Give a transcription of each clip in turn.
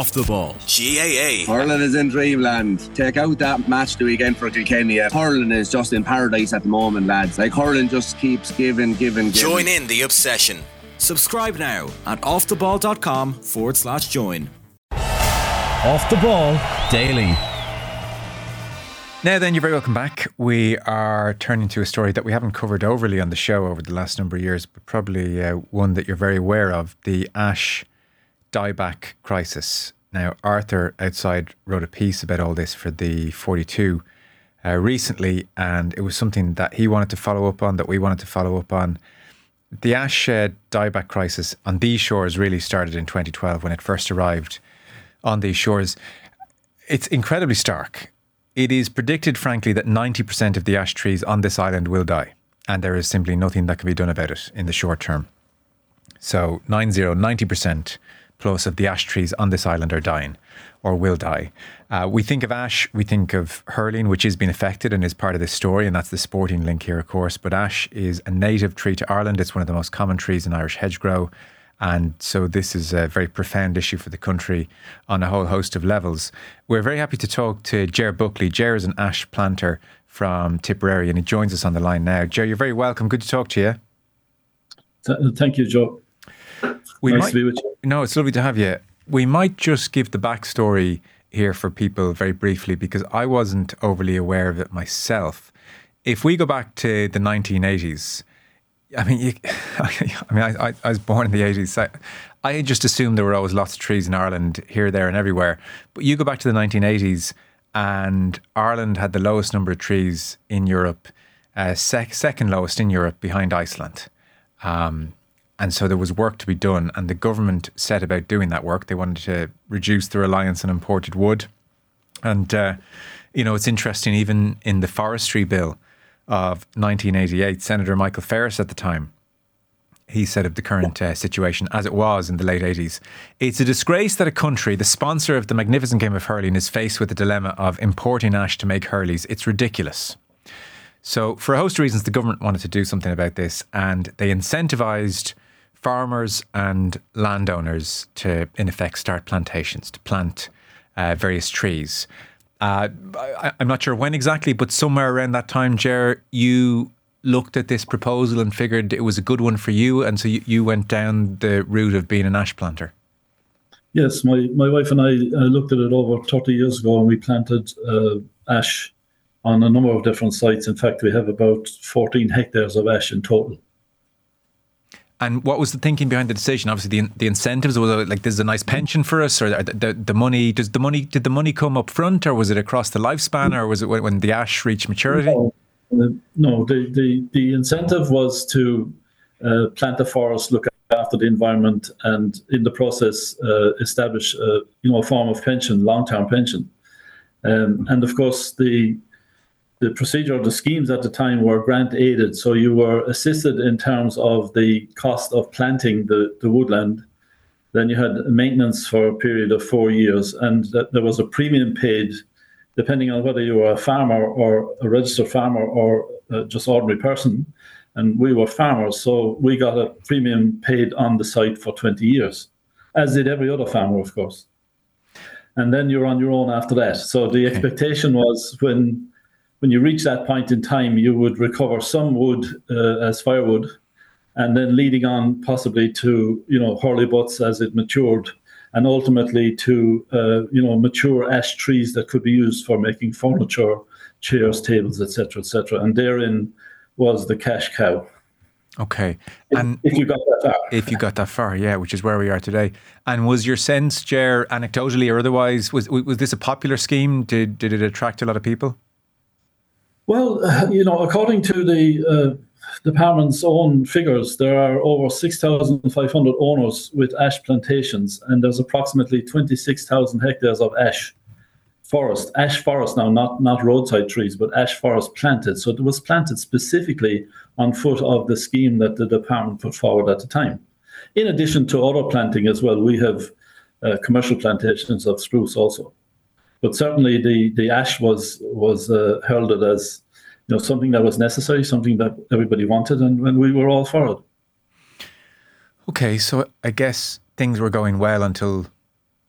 Off the Ball. GAA. Hurling is in dreamland. Take out that match the weekend for Kilkenny. Hurling is just in paradise at the moment, lads. Like, hurling just keeps giving. Join in the obsession. Subscribe now at offtheball.com/join. Off the Ball Daily. Now then, you're very welcome back. We are turning to a story that we haven't covered overly on the show over the last number of years, but probably one that you're very aware of, the Ash dieback crisis. Now, Arthur outside wrote a piece about all this for the 42 recently, and it was something that he wanted to follow up on, that we wanted to follow up on. The Ash dieback crisis on these shores really started in 2012 when it first arrived on these shores. It's incredibly stark. It is predicted, frankly, that 90% of the ash trees on this island will die, and there is simply nothing that can be done about it in the short term. So 90% plus of the ash trees on this island are dying or will die. We think of ash, we think of hurling, which has been affected and is part of this story, and that's the sporting link here, of course. But ash is a native tree to Ireland. It's one of the most common trees in Irish hedgerow. And so this is a very profound issue for the country on a whole host of levels. We're very happy to talk to Ger Buckley. Ger is an ash planter from Tipperary, and he joins us on the line now. Ger, you're very welcome. Good to talk to you. Thank you, Joe. Nice to be with you. No, it's lovely to have you. We might just give the backstory here for people very briefly, because I wasn't overly aware of it myself. If we go back to the 1980s, I was born in the 80s. I just assumed there were always lots of trees in Ireland, here, there and everywhere. But you go back to the 1980s and Ireland had the lowest number of trees in Europe, second lowest in Europe behind Iceland. And so there was work to be done, and the government set about doing that work. They wanted to reduce the reliance on imported wood. And, it's interesting, even in the forestry bill of 1988, Senator Michael Ferris at the time, he said of the current situation as it was in the late 80s, "It's a disgrace that a country, the sponsor of the magnificent game of hurling, is faced with the dilemma of importing ash to make hurleys. It's ridiculous." So for a host of reasons, the government wanted to do something about this, and they incentivised farmers and landowners to, in effect, start plantations, to plant various trees. I'm not sure when exactly, but somewhere around that time, Ger, you looked at this proposal and figured it was a good one for you, and so you went down the route of being an ash planter. Yes, my wife and I looked at it over 30 years ago, and we planted ash on a number of different sites. In fact, we have about 14 hectares of ash in total. And what was the thinking behind the decision? Obviously, the incentives, was it like, this is a nice pension for us, or the money? Did the money come up front, or was it across the lifespan, or was it when the ash reached maturity? No, the incentive was to plant the forest, look after the environment, and in the process establish a form of pension, long-term pension. And of course, the procedure of the schemes at the time were grant aided, so you were assisted in terms of the cost of planting the woodland. Then you had maintenance for a period of 4 years, and that there was a premium paid depending on whether you were a farmer or a registered farmer or just ordinary person. And we were farmers, so we got a premium paid on the site for 20 years, as did every other farmer, of course. And then you're on your own after that. So the expectation was when you reach that point in time, you would recover some wood as firewood, and then leading on possibly to, hurley butts as it matured, and ultimately to, mature ash trees that could be used for making furniture, chairs, tables, etc., etc. And therein was the cash cow. Okay. And if you got that far. If you got that far, yeah, which is where we are today. And was your sense, Ger, anecdotally or otherwise, was this a popular scheme? Did it attract a lot of people? Well, according to the department's own figures, there are over 6,500 owners with ash plantations, and there's approximately 26,000 hectares of ash forest now, not roadside trees, but ash forest planted. So it was planted specifically on foot of the scheme that the department put forward at the time. In addition to other planting as well, we have commercial plantations of spruce also. But certainly the ash was heralded as something that was necessary, something that everybody wanted, and we were all for it. Okay, so I guess things were going well until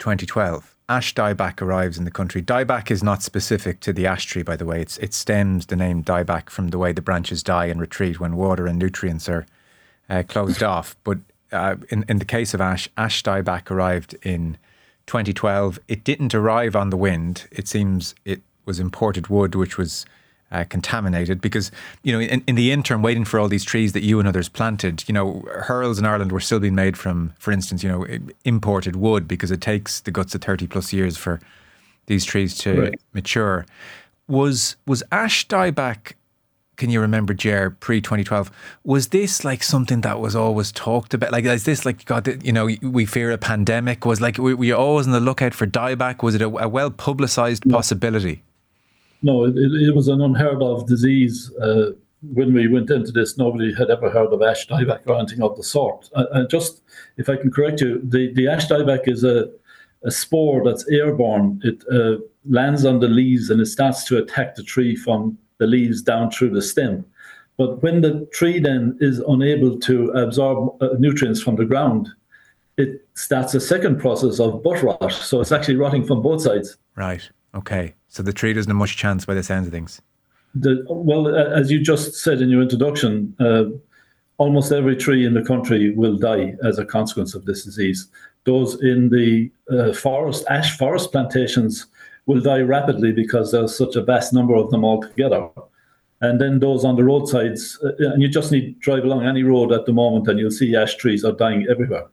2012, ash dieback arrives in the country. Dieback is not specific to the ash tree, by the way. It stems the name dieback from the way the branches die and retreat when water and nutrients are closed off. But in the case of ash dieback arrived in 2012. It didn't arrive on the wind. It seems it was imported wood, which was contaminated because, in the interim, waiting for all these trees that you and others planted, hurls in Ireland were still being made from, for instance, imported wood because it takes the guts of 30 plus years for these trees to mature. Was ash dieback, can you remember, Ger, pre-2012, was this like something that was always talked about? Like, is this like, God, we fear a pandemic? Was like, were you always on the lookout for dieback? Was it a well-publicised possibility? No, it was an unheard of disease. When we went into this, nobody had ever heard of ash dieback or anything of the sort. Just, if I can correct you, the ash dieback is a spore that's airborne. It lands on the leaves and it starts to attack the tree from the leaves down through the stem. But when the tree then is unable to absorb nutrients from the ground, it starts a second process of butt rot. So it's actually rotting from both sides. Right. Okay. So the tree doesn't have much chance by the sounds of things. As you just said in your introduction, almost every tree in the country will die as a consequence of this disease. Those in the ash forest plantations will die rapidly because there's such a vast number of them altogether. And then those on the roadsides, and you just need to drive along any road at the moment and you'll see ash trees are dying everywhere.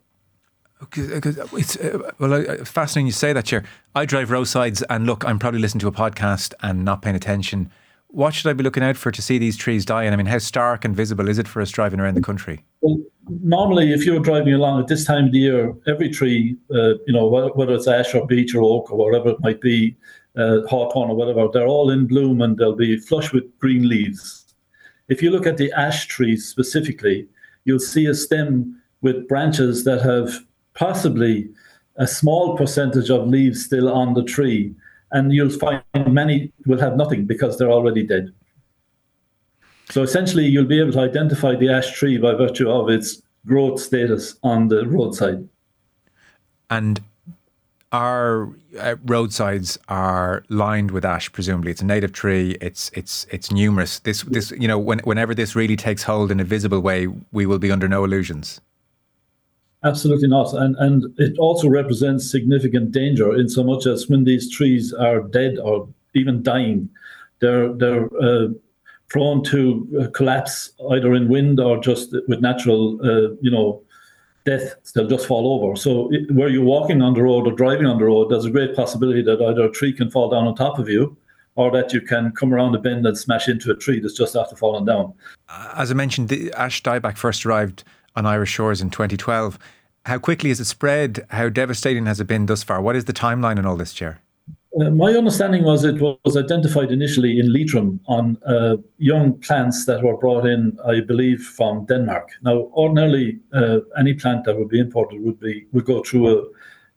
It's fascinating you say that, Ger. I drive roadsides and look, I'm probably listening to a podcast and not paying attention. What should I be looking out for to see these trees die? And I mean, how stark and visible is it for us driving around the country? Well, normally, if you're driving along at this time of the year, every tree, whether it's ash or beech or oak or whatever it might be, hawthorn or whatever, they're all in bloom and they'll be flush with green leaves. If you look at the ash trees specifically, you'll see a stem with branches that have possibly a small percentage of leaves still on the tree, and you'll find many will have nothing because they're already dead. So essentially, you'll be able to identify the ash tree by virtue of its growth status on the roadside. And our roadsides are lined with ash. Presumably, it's a native tree. It's numerous. This whenever this really takes hold in a visible way, we will be under no illusions. Absolutely not. And it also represents significant danger in so much as when these trees are dead or even dying, they're prone to collapse either in wind or just with natural, death. They'll just fall over. So where you're walking on the road or driving on the road, there's a great possibility that either a tree can fall down on top of you or that you can come around a bend and smash into a tree that's just after falling down. As I mentioned, the ash dieback first arrived on Irish shores in 2012. How quickly has it spread? How devastating has it been thus far? What is the timeline on all this, Ger? My understanding was it was identified initially in Leitrim on young plants that were brought in, I believe, from Denmark. Now, ordinarily, any plant that would be imported would go through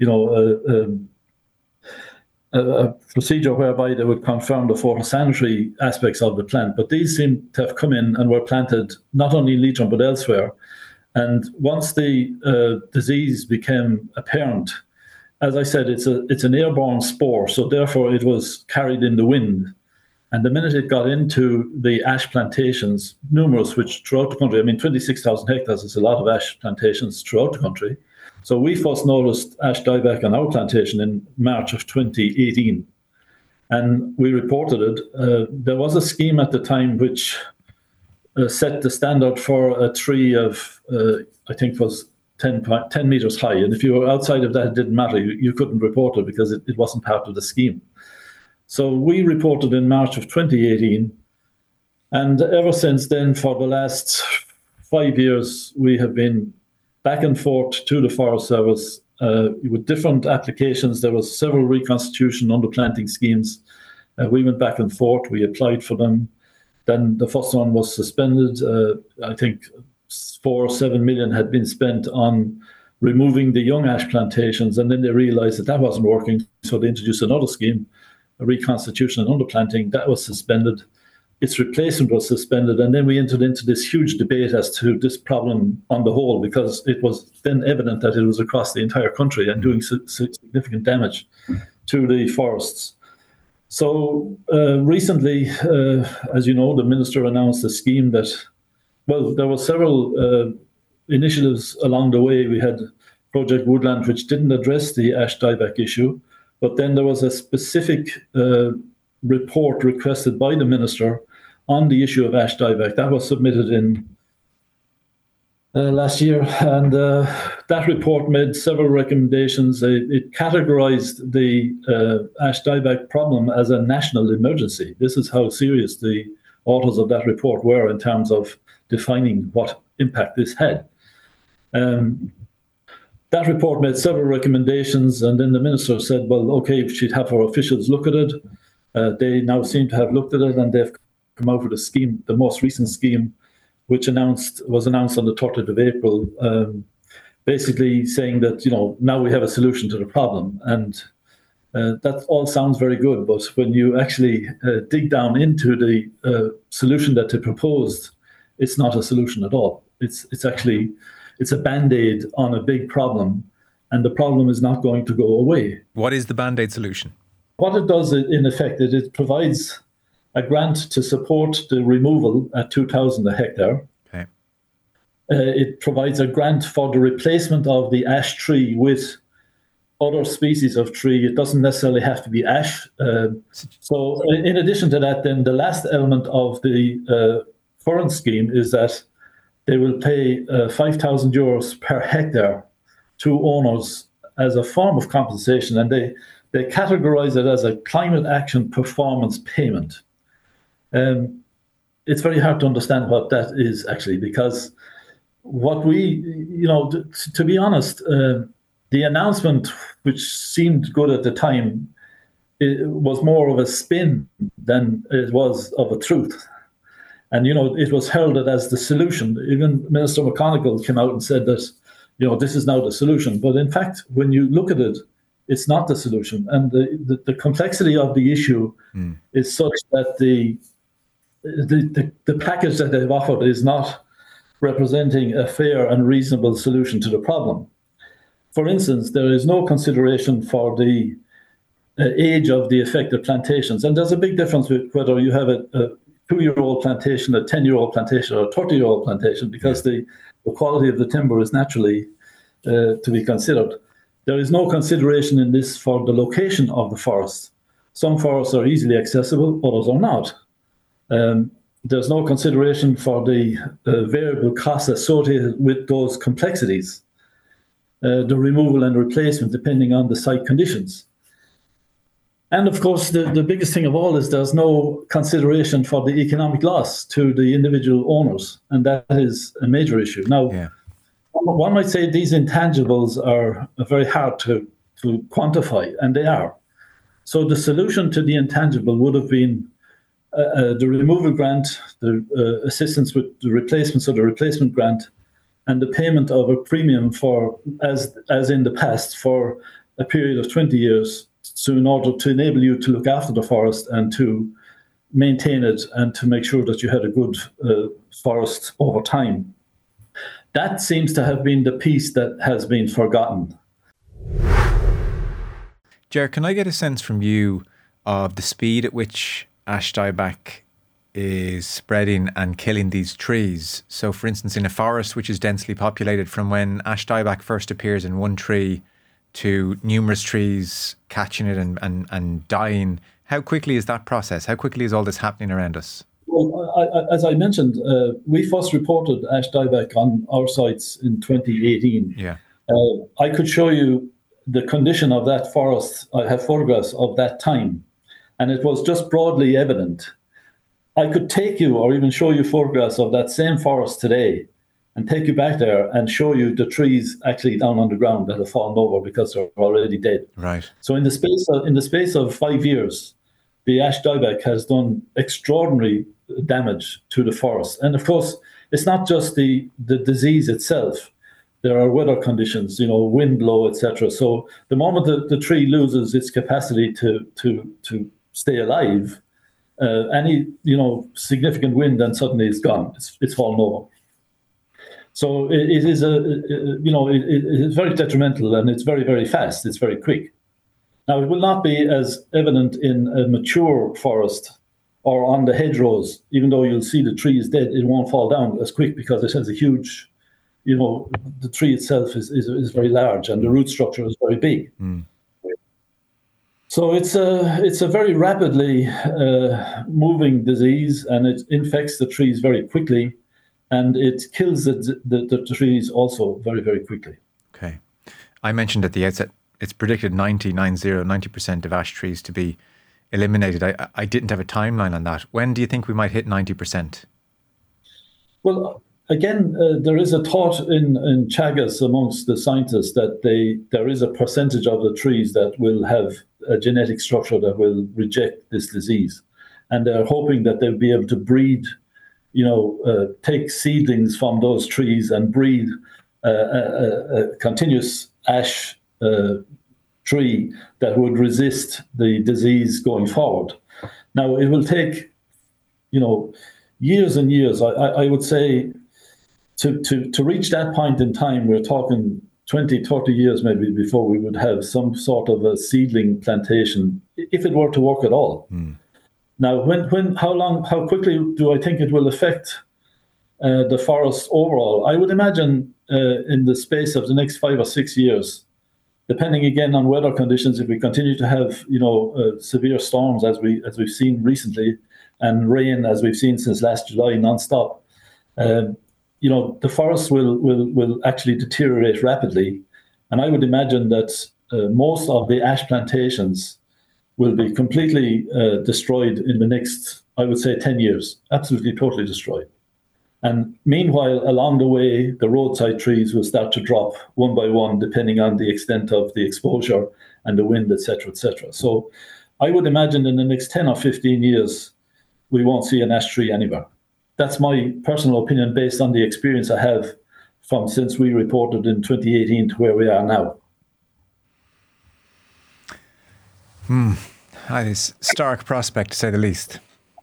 a procedure whereby they would confirm the phytosanitary aspects of the plant. But these seem to have come in and were planted not only in Leitrim but elsewhere. And once the disease became apparent, as I said, it's an airborne spore, so therefore it was carried in the wind. And the minute it got into the ash plantations, numerous which throughout the country, 26,000 hectares is a lot of ash plantations throughout the country. So we first noticed ash dieback on our plantation in March of 2018. And we reported it. There was a scheme at the time which set the standard for a tree of, I think was 10 meters high. And if you were outside of that, it didn't matter. You couldn't report it because it wasn't part of the scheme. So we reported in March of 2018. And ever since then, for the last 5 years, we have been back and forth to the Forest Service with different applications. There was several reconstitution underplanting schemes. We went back and forth. We applied for them. Then the first one was suspended. I think 4 or 7 million had been spent on removing the young ash plantations, and then they realized that wasn't working, so they introduced another scheme, a reconstitution and underplanting. That was suspended. its replacement was suspended. And then we entered into this huge debate as to this problem on the whole, because it was then evident that it was across the entire country and doing significant damage to the forests. So recently, as you know, the minister announced a scheme that, well, there were several initiatives along the way. We had Project Woodland, which didn't address the ash dieback issue, but then there was a specific report requested by the minister on the issue of ash dieback. That was submitted in last year, and that report made several recommendations. It categorized the ash dieback problem as a national emergency. This is how serious the authors of that report were in terms of defining what impact this had. That report made several recommendations, and then the minister said, well, okay, she'd have her officials look at it. They now seem to have looked at it, and they've come out with a scheme, the most recent scheme, which was announced on the 30th of April, basically saying that, now we have a solution to the problem. And that all sounds very good, but when you actually dig down into the solution that they proposed, it's not a solution at all. It's a Band-Aid on a big problem, and the problem is not going to go away. What is the Band-Aid solution? What it does, in effect, it provides a grant to support the removal at 2,000 a hectare. Okay. It provides a grant for the replacement of the ash tree with other species of tree. It doesn't necessarily have to be ash. So in addition to that, then the last element of the current scheme is that they will pay 5,000 euros per hectare to owners as a form of compensation, and they categorize it as a climate action performance payment. It's very hard to understand what that is actually, because what to be honest, the announcement, which seemed good at the time, it was more of a spin than it was of a truth. And, it was heralded as the solution. Even Minister McConaughey came out and said that, this is now the solution. But in fact, when you look at it, it's not the solution. And the complexity of the issue is such that the package that they've offered is not representing a fair and reasonable solution to the problem. For instance, there is no consideration for the age of the affected plantations. And there's a big difference with whether you have a 2-year-old plantation, a 10-year-old plantation, or a 30-year-old plantation, because the quality of the timber is naturally to be considered. There is no consideration in this for the location of the forest. Some forests are easily accessible, others are not. There's no consideration for the variable costs associated with those complexities, the removal and replacement depending on the site conditions. And of course, the biggest thing of all is there's no consideration for the economic loss to the individual owners, and that is a major issue. Now, one might say these intangibles are very hard to quantify, and they are. So the solution to the intangible would have been the removal grant, the assistance with the replacement, so the replacement grant, and the payment of a premium for, as in the past, for a period of 20 years, so in order to enable you to look after the forest and to maintain it and to make sure that you had a good forest over time. That seems to have been the piece that has been forgotten. Ger, can I get a sense from you of the speed at which ash dieback is spreading and killing these trees? So, for instance, in a forest which is densely populated, from when ash dieback first appears in one tree to numerous trees catching it and dying, how quickly is that process? How quickly is all this happening around us? Well, as I mentioned, we first reported ash dieback on our sites in 2018. Yeah. I could show you the condition of that forest. I have photographs of that time, and it was just broadly evident. I could take you or even show you photographs of that same forest today and take you back there and show you the trees actually down on the ground that have fallen over because they're already dead. Right. So in the space of 5 years, the ash dieback has done extraordinary damage to the forest. And of course, it's not just the disease itself. There are weather conditions, wind blow, etc. So the moment the tree loses its capacity to stay alive, Any significant wind, and suddenly it's gone. It's fallen over. So it is it is very detrimental, and it's very, very fast. It's very quick. Now, it will not be as evident in a mature forest or on the hedgerows. Even though you'll see the tree is dead, it won't fall down as quick because it has a huge, the tree itself is very large and the root structure is very big. So it's a very rapidly moving disease, and it infects the trees very quickly, and it kills the trees also very, very quickly. Okay. I mentioned at the outset, it's predicted 90% of ash trees to be eliminated. I didn't have a timeline on that. When do you think we might hit 90%? Well, again, there is a thought in Teagasc amongst the scientists that there is a percentage of the trees that will have a genetic structure that will reject this disease. And they're hoping that they'll be able to breed, take seedlings from those trees and breed a continuous ash tree that would resist the disease going forward. Now, it will take, years and years. I would say to reach that point in time, we're talking 20, 30 years maybe before we would have some sort of a seedling plantation, if it were to work at all. Now, how quickly do I think it will affect the forest overall? I would imagine in the space of the next 5 or 6 years, depending again on weather conditions, if we continue to have severe storms as we've seen recently, and rain as we've seen since last July nonstop, the forest will actually deteriorate rapidly, and I would imagine that most of the ash plantations will be completely destroyed in the next, I would say, 10 years, absolutely totally destroyed. And meanwhile, along the way, the roadside trees will start to drop one by one, depending on the extent of the exposure and the wind, etc., etc. So I would imagine in the next 10 or 15 years, we won't see an ash tree anywhere. That's my personal opinion based on the experience I have from since we reported in 2018 to where we are now. That is stark prospect, to say the least.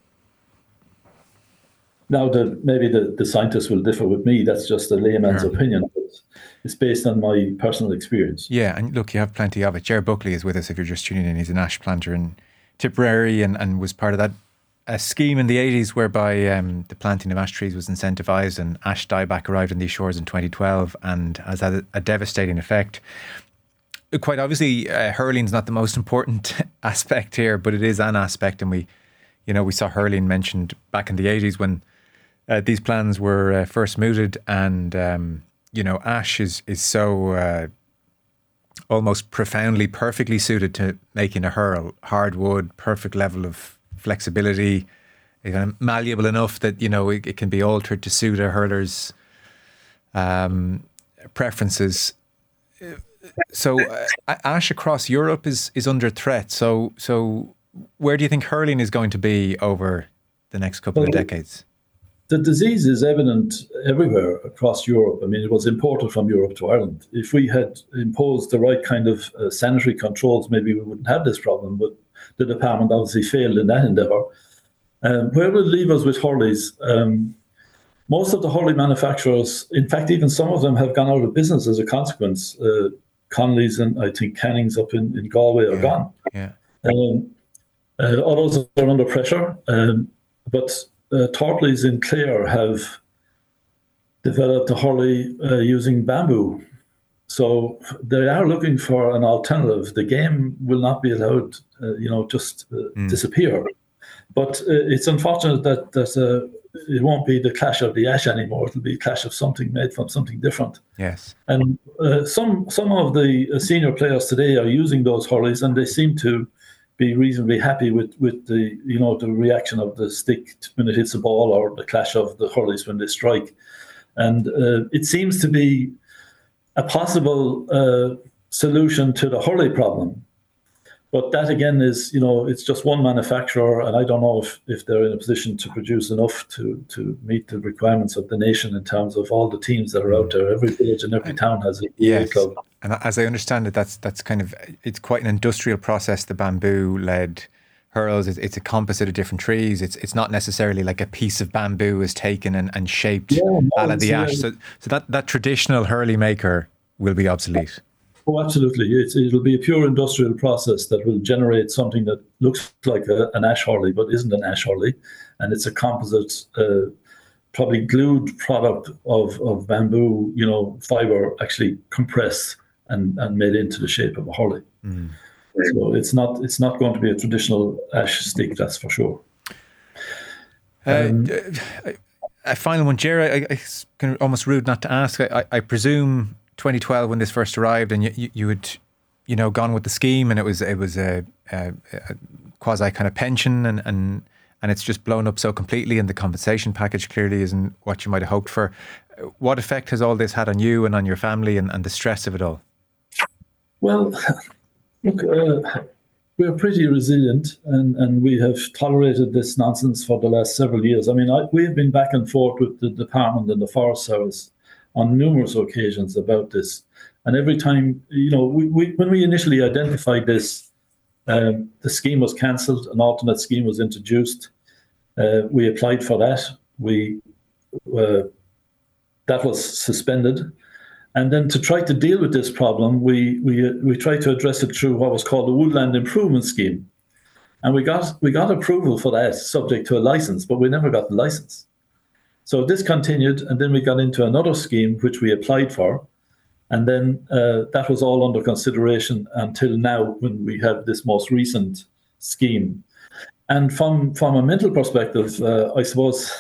Now, maybe the scientists will differ with me. That's just a layman's opinion. But it's based on my personal experience. Yeah, and look, you have plenty of it. Ger Buckley is with us if you're just tuning in. He's an ash planter in Tipperary and was part of that scheme in the 80s whereby the planting of ash trees was incentivised, and ash dieback arrived on these shores in 2012 and has had a devastating effect. Quite obviously, hurling's not the most important aspect here, but it is an aspect, and we saw hurling mentioned back in the 80s when these plans were first mooted, and ash is so almost profoundly perfectly suited to making a hurl. Hard wood, perfect level of flexibility, malleable enough that it can be altered to suit a hurler's preferences. So ash across Europe is under threat. So where do you think hurling is going to be over the next couple of decades? The disease is evident everywhere across Europe. I mean, it was imported from Europe to Ireland. If we had imposed the right kind of sanitary controls, maybe we wouldn't have this problem, but the department obviously failed in that endeavour. Where will it leave us with hurleys? Most of the hurley manufacturers, in fact, even some of them have gone out of business as a consequence. Connolly's and I think Canning's up in Galway are gone. Yeah. Others are under pressure, but Tortleys in Clare have developed a hurley using bamboo. So they are looking for an alternative. The game will not be allowed, disappear. But it's unfortunate that it won't be the clash of the ash anymore. It'll be a clash of something made from something different. Yes. And some of the senior players today are using those hurleys, and they seem to be reasonably happy with the the reaction of the stick when it hits the ball, or the clash of the hurleys when they strike. And it seems to be a possible solution to the hurley problem. But that again is, it's just one manufacturer, and I don't know if they're in a position to produce enough to meet the requirements of the nation in terms of all the teams that are out there. Every village and every town has a club. And as I understand it, that's kind of, it's quite an industrial process, the bamboo-led hurls, it's a composite of different trees. It's not necessarily like a piece of bamboo is taken and shaped a la the ash. So that traditional hurley maker will be obsolete. Oh, absolutely. It'll be a pure industrial process that will generate something that looks like an ash hurley, but isn't an ash hurley. And it's a composite, probably glued product of bamboo, fiber actually compressed and made into the shape of a hurley. Mm. So it's not going to be a traditional ash stick, that's for sure. A final one, Jerry. It's kind of almost rude not to ask. I presume 2012 when this first arrived, and you had, gone with the scheme, and it was a quasi kind of pension, and it's just blown up so completely, and the compensation package clearly isn't what you might have hoped for. What effect has all this had on you and on your family, and the stress of it all? Well, look, we're pretty resilient, and we have tolerated this nonsense for the last several years. I mean, we have been back and forth with the department and the Forest Service on numerous occasions about this. And every time, when we initially identified this, the scheme was cancelled, an alternate scheme was introduced. We applied for that. That was suspended. And then to try to deal with this problem, we tried to address it through what was called the Woodland Improvement Scheme. And we got approval for that, subject to a license, but we never got the license. So this continued, and then we got into another scheme, which we applied for. And then that was all under consideration until now, when we have this most recent scheme. And from a mental perspective, I suppose,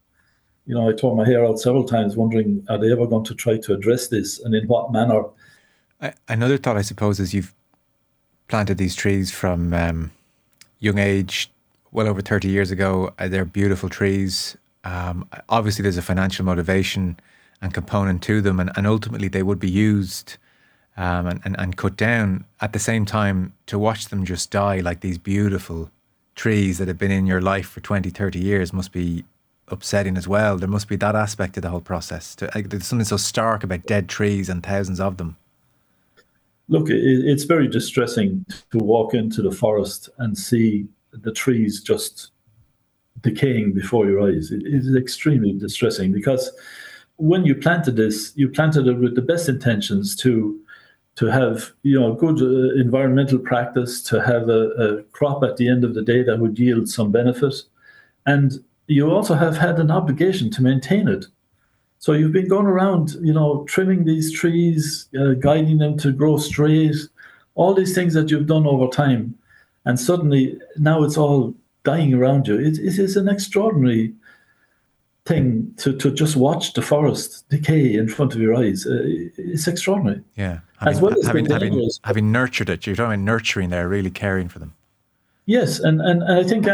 I tore my hair out several times wondering, are they ever going to try to address this, and in what manner? Another thought, I suppose, is you've planted these trees from young age, well over 30 years ago. They're beautiful trees. Obviously, there's a financial motivation and component to them, and ultimately they would be used and cut down. At the same time, to watch them just die like these beautiful trees that have been in your life for 20, 30 years must be upsetting as well. There must be that aspect of the whole process. There's something so stark about dead trees and thousands of them. Look, it's very distressing to walk into the forest and see the trees just decaying before your eyes. It is extremely distressing, because when you planted this, you planted it with the best intentions to have good environmental practice, to have a crop at the end of the day that would yield some benefit, and you also have had an obligation to maintain it. So you've been going around, trimming these trees, guiding them to grow straight, all these things that you've done over time, and suddenly now it's all dying around you. It is an extraordinary thing to just watch the forest decay in front of your eyes. It's extraordinary. Yeah. Having nurtured it, you're talking nurturing there, really caring for them. Yes, and I think,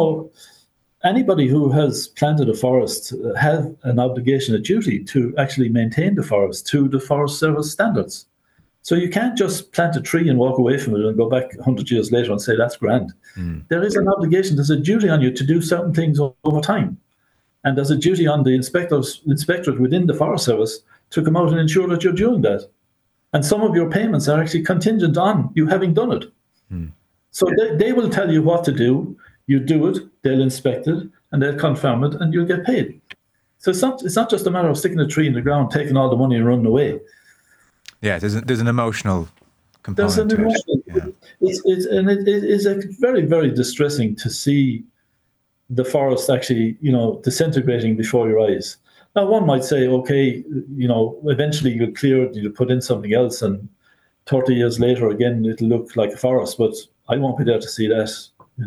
anybody who has planted a forest have an obligation, a duty to actually maintain the forest to the Forest Service standards. So you can't just plant a tree and walk away from it and go back 100 years later and say, that's grand. Mm. There is an obligation, there's a duty on you to do certain things over time. And there's a duty on the inspectorate within the Forest Service to come out and ensure that you're doing that. And some of your payments are actually contingent on you having done it. Mm. So they will tell you what to do. You do it, they'll inspect it, and they'll confirm it, and you'll get paid. So it's not just a matter of sticking a tree in the ground, taking all the money and running away. Yeah, there's an emotional component. There's an emotional. It is very, very distressing to see the forest actually, disintegrating before your eyes. Now, one might say, okay, eventually you'll clear it, you'll put in something else, and 30 years later, again, it'll look like a forest. But I won't be there to see that,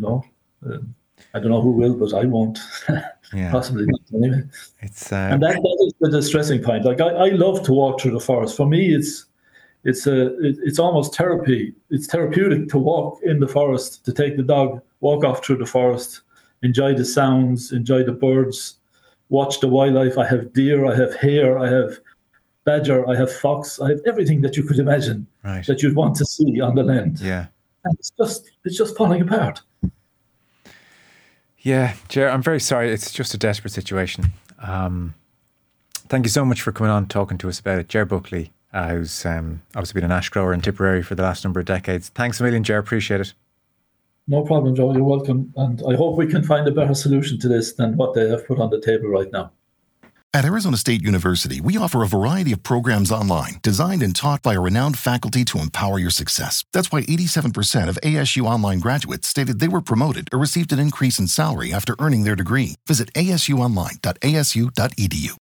I don't know who will, but I won't. Yeah. Possibly not anyway. And that is the distressing point. Like I love to walk through the forest. For me, it's almost therapy. It's therapeutic to walk in the forest, to take the dog, walk off through the forest, enjoy the sounds, enjoy the birds, watch the wildlife. I have deer, I have hare, I have badger, I have fox, I have everything that you could imagine that you'd want to see on the land. Yeah. And it's just falling apart. Yeah, Ger, I'm very sorry. It's just a desperate situation. Thank you so much for coming on and talking to us about it. Ger Buckley, who's obviously been an ash grower in Tipperary for the last number of decades. Thanks a million, Ger. Appreciate it. No problem, Joe. You're welcome. And I hope we can find a better solution to this than what they have put on the table right now. At Arizona State University, we offer a variety of programs online, designed and taught by a renowned faculty to empower your success. That's why 87% of ASU online graduates stated they were promoted or received an increase in salary after earning their degree. Visit asuonline.asu.edu.